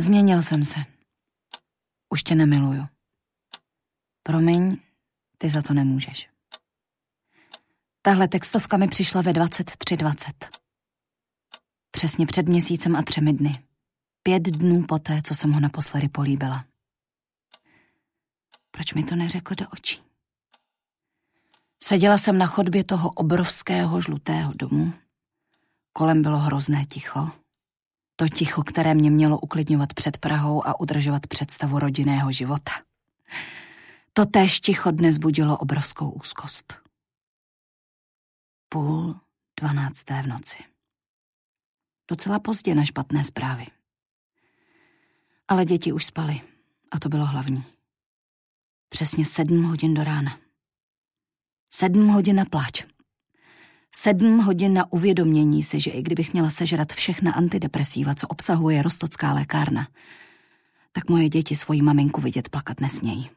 Změnil jsem se. Už tě nemiluju. Promiň, ty za to nemůžeš. Tahle textovka mi přišla ve 23:20. Přesně před měsícem a 3 dny. 5 dnů poté, co jsem ho naposledy políbila. Proč mi to neřekl do očí? Seděla jsem na chodbě toho obrovského žlutého domu. Kolem bylo hrozné ticho. To ticho, které mě mělo uklidňovat před Prahou a udržovat představu rodinného života. To též ticho dnes budilo obrovskou úzkost. 11:30 v noci. Docela pozdě na špatné zprávy. Ale děti už spaly a to bylo hlavní. Přesně 7 hodin do rána. 7 hodin na pláč. 7 hodin na uvědomění si, že i kdybych měla sežrat všechna antidepresiva, co obsahuje Rostockská lékárna, tak moje děti svoji maminku vidět plakat nesmějí.